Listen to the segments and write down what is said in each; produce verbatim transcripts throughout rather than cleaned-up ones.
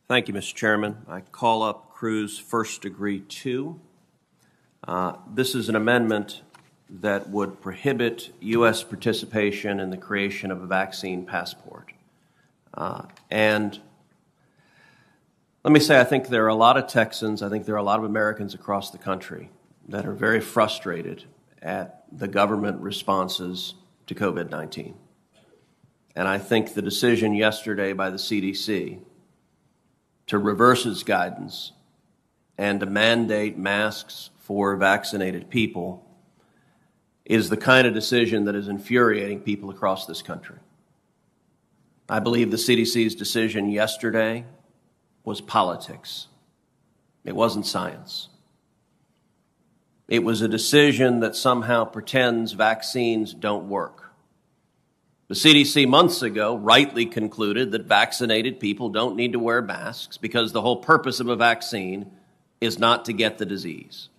Thank you, Mister Chairman. I call up Cruz First Degree two. Uh, this is an amendment that would prohibit U S participation in the creation of a vaccine passport. Uh, and let me say, I think there are a lot of Texans, I think there are a lot of Americans across the country that are very frustrated at the government responses to COVID nineteen. And I think the decision yesterday by the C D C to reverse its guidance and to mandate masks for vaccinated people is the kind of decision that is infuriating people across this country. I believe the C D C's decision yesterday was politics. It wasn't science. It was a decision that somehow pretends vaccines don't work. The C D C months ago rightly concluded that vaccinated people don't need to wear masks because the whole purpose of a vaccine is not to get the disease.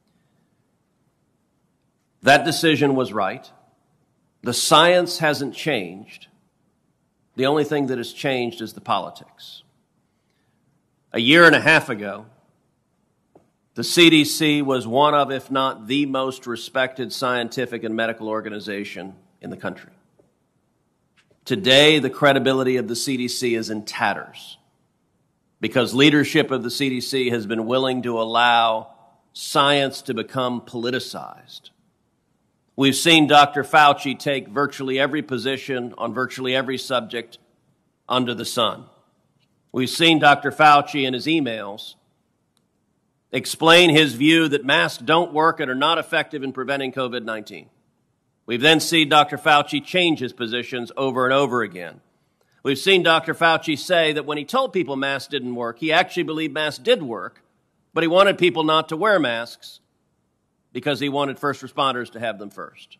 That decision was right. The science hasn't changed. The only thing that has changed is the politics. A year and a half ago, the C D C was one of, if not the most respected scientific and medical organization in the country. Today, the credibility of the C D C is in tatters because leadership of the C D C has been willing to allow science to become politicized. We've seen Doctor Fauci take virtually every position on virtually every subject under the sun. We've seen Doctor Fauci in his emails explain his view that masks don't work and are not effective in preventing COVID nineteen. We've then seen Doctor Fauci change his positions over and over again. We've seen Doctor Fauci say that when he told people masks didn't work, he actually believed masks did work, but he wanted people not to wear masks because he wanted first responders to have them first.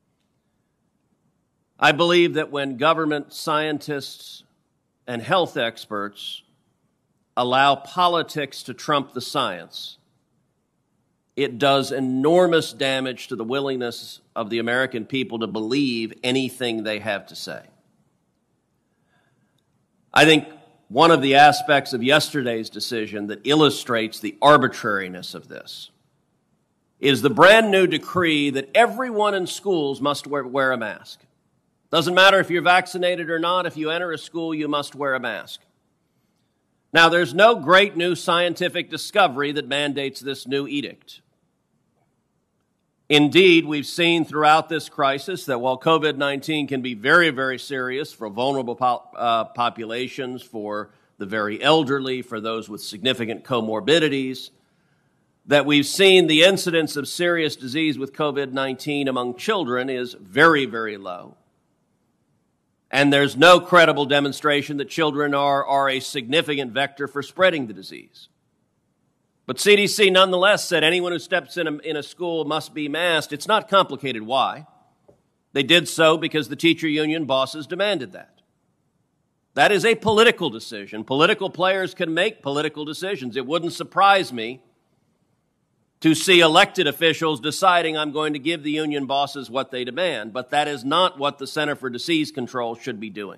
I believe that when government scientists and health experts allow politics to trump the science, it does enormous damage to the willingness of the American people to believe anything they have to say. I think one of the aspects of yesterday's decision that illustrates the arbitrariness of this is the brand new decree that everyone in schools must wear, wear a mask. Doesn't matter if you're vaccinated or not, if you enter a school, you must wear a mask. Now, there's no great new scientific discovery that mandates this new edict. Indeed, we've seen throughout this crisis that while COVID nineteen can be very, very serious for vulnerable po- uh, populations, for the very elderly, for those with significant comorbidities, that we've seen the incidence of serious disease with COVID nineteen among children is very, very low. And there's no credible demonstration that children are, are a significant vector for spreading the disease. But C D C nonetheless said anyone who steps in a, in a school must be masked. It's not complicated why. They did so because the teacher union bosses demanded that. That is a political decision. Political players can make political decisions. It wouldn't surprise me to see elected officials deciding I'm going to give the union bosses what they demand, but that is not what the Center for Disease Control should be doing.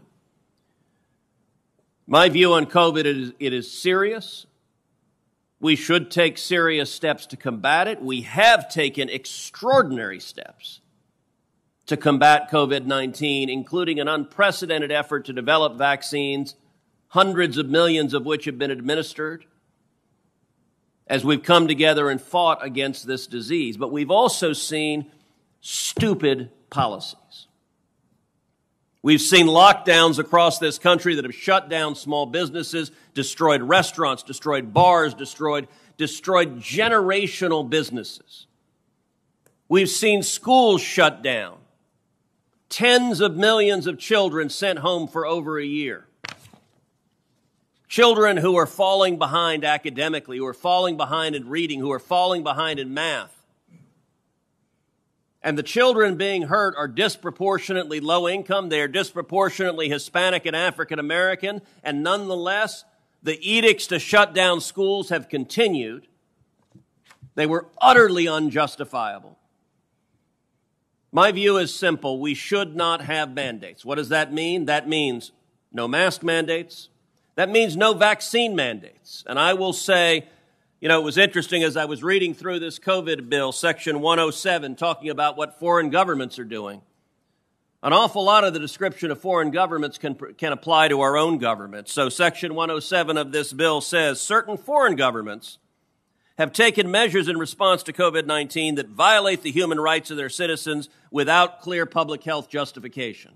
My view on COVID is it is serious. We should take serious steps to combat it. We have taken extraordinary steps to combat COVID nineteen, including an unprecedented effort to develop vaccines, hundreds of millions of which have been administered, as we've come together and fought against this disease. But we've also seen stupid policies. We've seen lockdowns across this country that have shut down small businesses, destroyed restaurants, destroyed bars, destroyed, destroyed generational businesses. We've seen schools shut down, tens of millions of children sent home for over a year. Children who are falling behind academically, who are falling behind in reading, who are falling behind in math. And the children being hurt are disproportionately low income. They are disproportionately Hispanic and African American. And nonetheless, the edicts to shut down schools have continued. They were utterly unjustifiable. My view is simple. We should not have mandates. What does that mean? That means no mask mandates. That means no vaccine mandates. And I will say, you know, it was interesting as I was reading through this COVID bill, Section one oh seven, talking about what foreign governments are doing. An awful lot of the description of foreign governments can, can apply to our own government. So Section one oh seven of this bill says certain foreign governments have taken measures in response to COVID nineteen that violate the human rights of their citizens without clear public health justification.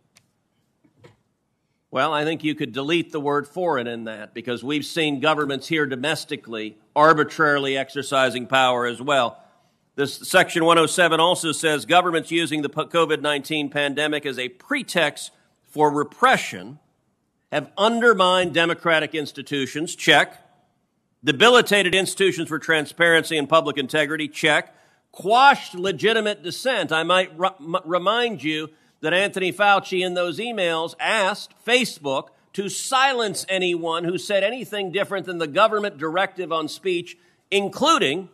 Well, I think you could delete the word foreign in that, because we've seen governments here domestically arbitrarily exercising power as well. This Section one oh seven also says governments using the COVID nineteen pandemic as a pretext for repression have undermined democratic institutions, check. Debilitated institutions for transparency and public integrity, check. Quashed legitimate dissent. I might r- remind you that Anthony Fauci in those emails asked Facebook to silence anyone who said anything different than the government directive on speech, including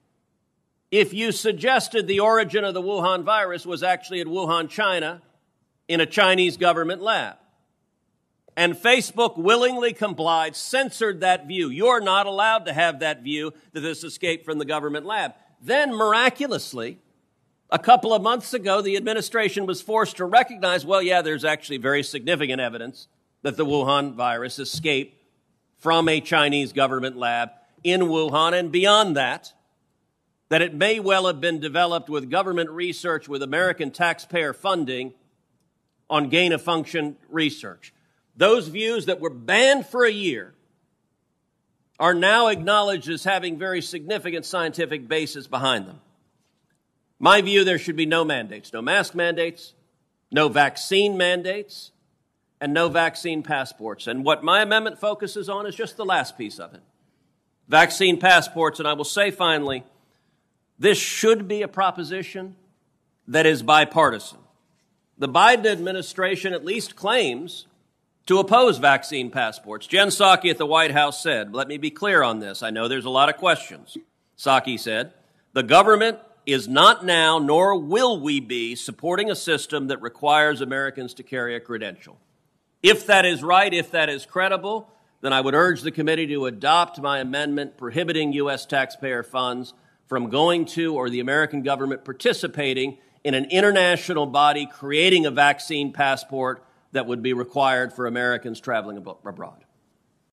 if you suggested the origin of the Wuhan virus was actually at Wuhan, China, in a Chinese government lab. And Facebook willingly complied, censored that view. You're not allowed to have that view that this escaped from the government lab. Then, miraculously, a couple of months ago, the administration was forced to recognize, well, yeah, there's actually very significant evidence that the Wuhan virus escaped from a Chinese government lab in Wuhan, and beyond that, that it may well have been developed with government research with American taxpayer funding on gain-of-function research. Those views that were banned for a year are now acknowledged as having very significant scientific basis behind them. My view, there should be no mandates, no mask mandates, no vaccine mandates, and no vaccine passports. And what my amendment focuses on is just the last piece of it. Vaccine passports, and I will say finally, this should be a proposition that is bipartisan. The Biden administration at least claims to oppose vaccine passports. Jen Psaki at the White House said, let me be clear on this. I know there's a lot of questions. Psaki said, the government is not now, nor will we be, supporting a system that requires Americans to carry a credential. If that is right, if that is credible, then I would urge the committee to adopt my amendment prohibiting U S taxpayer funds from going to or the American government participating in an international body creating a vaccine passport that would be required for Americans traveling abroad.